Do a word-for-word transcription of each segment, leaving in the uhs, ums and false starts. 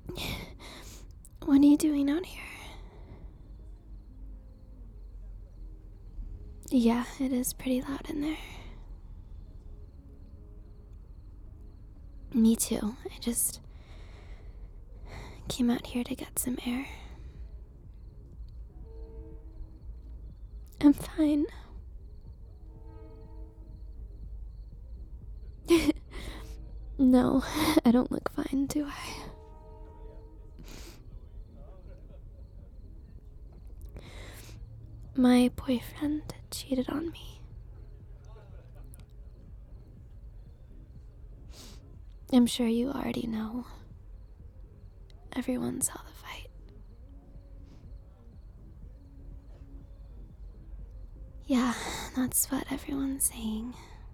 What are you doing out here? Yeah, it is pretty loud in there. Me too. I just came out here to get some air. I'm fine. No, I don't look fine, do I? My boyfriend cheated on me. I'm sure you already know. Everyone saw the fight. Yeah, that's what everyone's saying.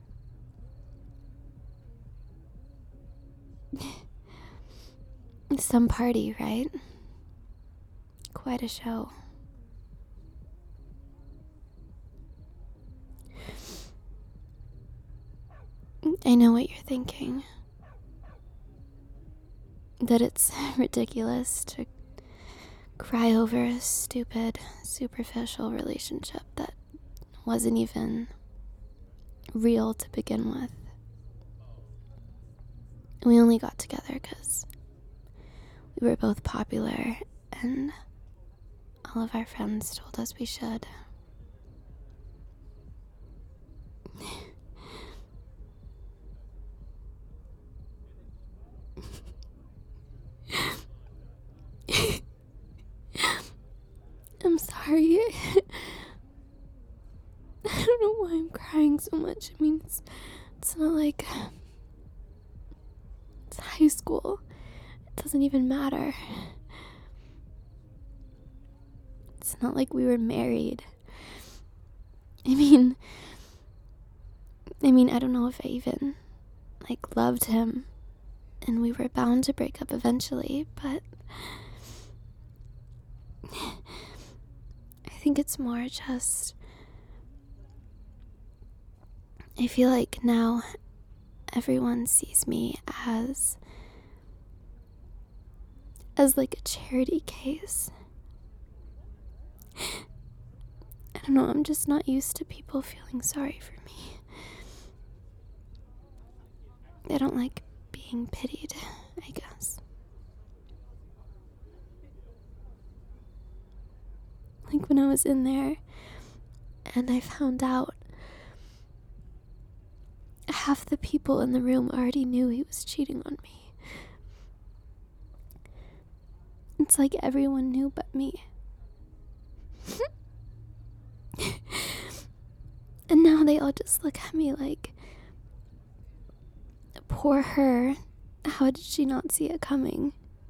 Some party, right? Quite a show. I know what you're thinking. That it's ridiculous to cry over a stupid, superficial relationship that wasn't even real to begin with. We only got together because we were both popular and all of our friends told us we should. I'm sorry. I don't know why I'm crying so much. I mean, it's, it's not like it's high school. It doesn't even matter. It's not like we were married. I mean, I mean, I don't know if I even, like, loved him. And we were bound to break up eventually, but I think it's more just, I feel like now everyone sees me as, as like a charity case. I don't know, I'm just not used to people feeling sorry for me. I don't like being pitied, I guess. Like when I was in there and I found out half the people in the room already knew he was cheating on me. It's like everyone knew but me. And now they all just look at me like, poor her. How did she not see it coming?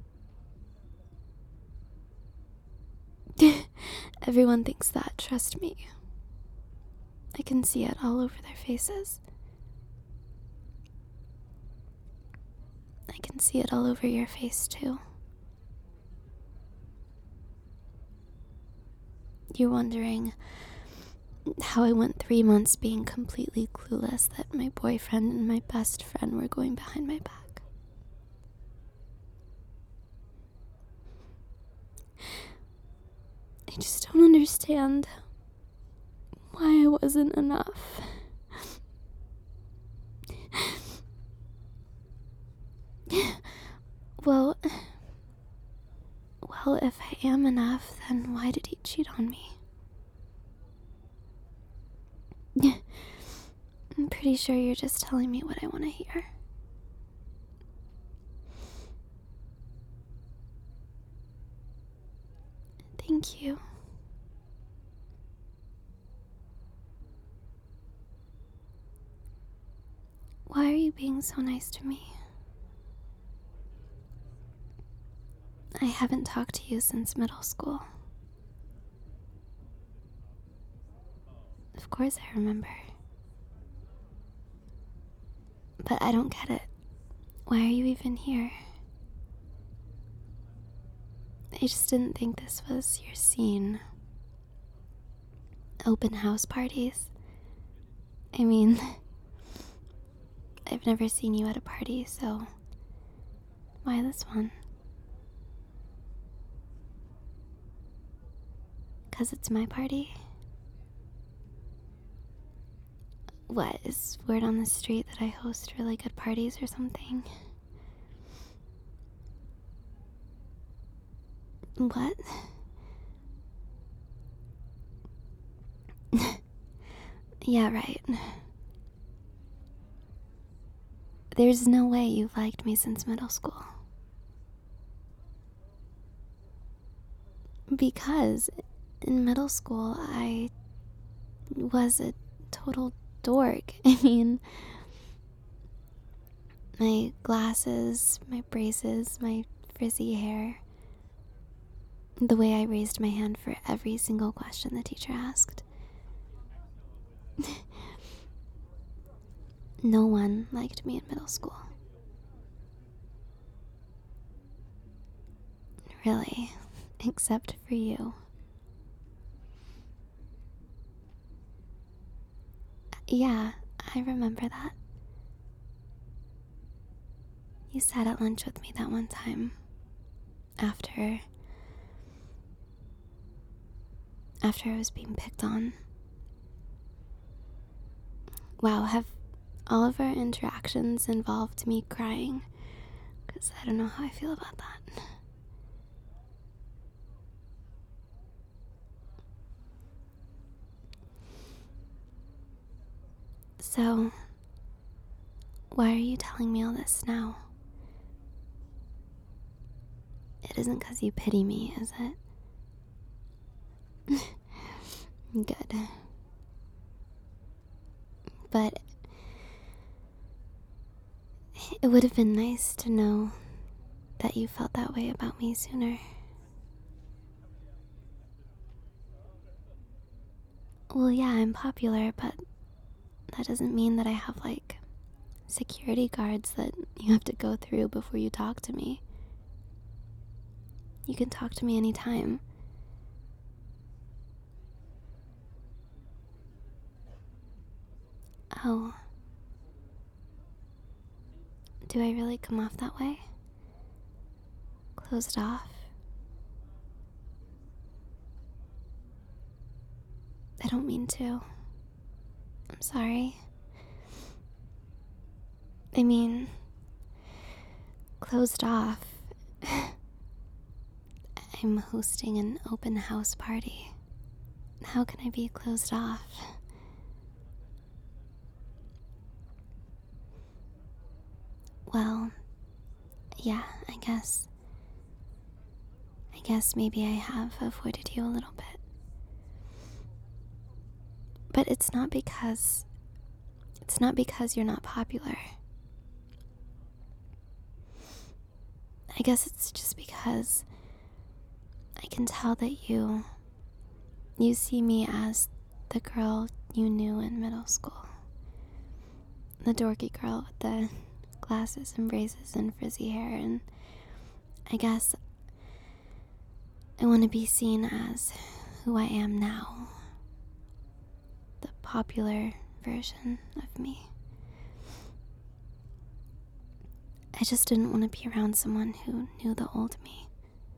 Everyone thinks that, trust me. I can see it all over their faces. I can see it all over your face, too. You're wondering how I went three months being completely clueless that my boyfriend and my best friend were going behind my back. I just don't understand why I wasn't enough. Well, well, if I am enough, then why did he cheat on me? I'm pretty sure you're just telling me what I want to hear. Thank you. Why are you being so nice to me? I haven't talked to you since middle school. Of course I remember. But I don't get it. Why are you even here? I just didn't think this was your scene. Open house parties. I mean, I've never seen you at a party, so why this one? 'Cause it's my party? What, is word on the street that I host really good parties or something? What? Yeah, right. There's no way you've liked me since middle school. Because in middle school, I was a total dork. I mean, my glasses, my braces, my frizzy hair, the way I raised my hand for every single question the teacher asked. No one liked me in middle school. Really, except for you. Yeah, I remember that. You sat at lunch with me that one time. After... After I was being picked on. Wow, have all of our interactions involved me crying? Because I don't know how I feel about that. So, why are you telling me all this now? It isn't because you pity me, is it? Good. But it would have been nice to know that you felt that way about me sooner. Well, yeah, I'm popular, but that doesn't mean that I have, like, security guards that you have to go through before you talk to me. You can talk to me anytime. Oh. Do I really come off that way? Closed off? I don't mean to. I'm sorry. I mean, closed off. I'm hosting an open house party. How can I be closed off? Well, yeah, I guess. I guess maybe I have avoided you a little bit. But it's not because... It's not because you're not popular. I guess it's just because I can tell that you... You see me as the girl you knew in middle school. The dorky girl with the glasses and braces and frizzy hair, and I guess I want to be seen as who I am now. The popular version of me. I just didn't want to be around someone who knew the old me.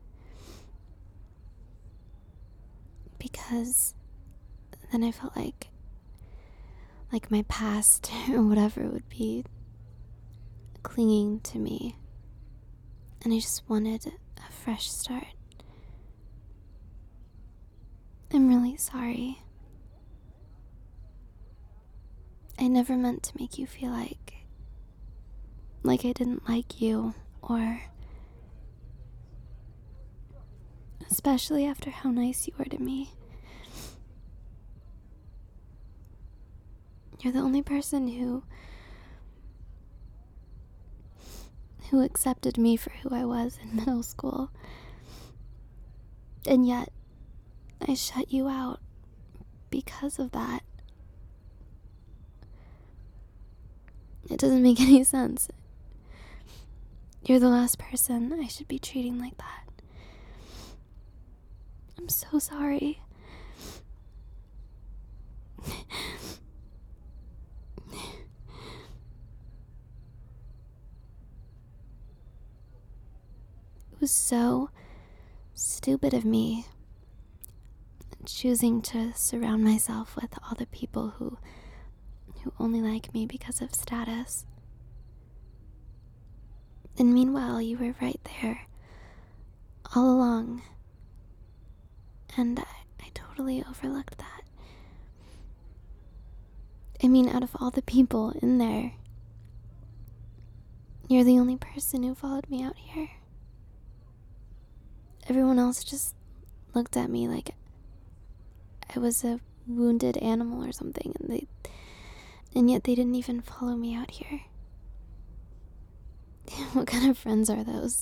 Because then I felt like like my past or whatever would be clinging to me. And I just wanted a fresh start. I'm really sorry. I never meant to make you feel like like I didn't like you, or especially after how nice you were to me. You're the only person who who accepted me for who I was in middle school. And yet, I shut you out because of that. It doesn't make any sense. You're the last person I should be treating like that. I'm so sorry. It was so stupid of me. choosing to surround myself with all the people who who only like me because of status. And meanwhile, you were right there all along. And I, I totally overlooked that. I mean, out of all the people in there, you're the only person who followed me out here. Everyone else just looked at me like I was a wounded animal or something, and they, and yet they didn't even follow me out here. What kind of friends are those?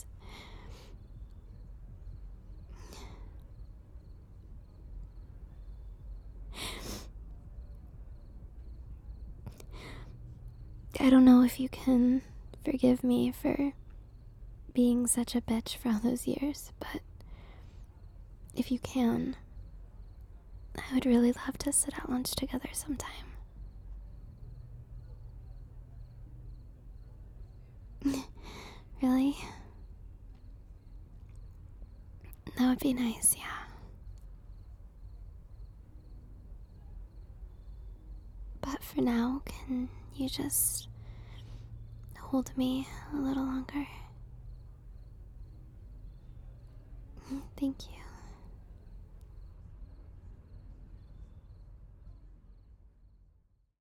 I don't know if you can forgive me for being such a bitch for all those years, but if you can, I would really love to sit at lunch together sometime. Really? That would be nice, yeah. But for now, can you just hold me a little longer? Thank you.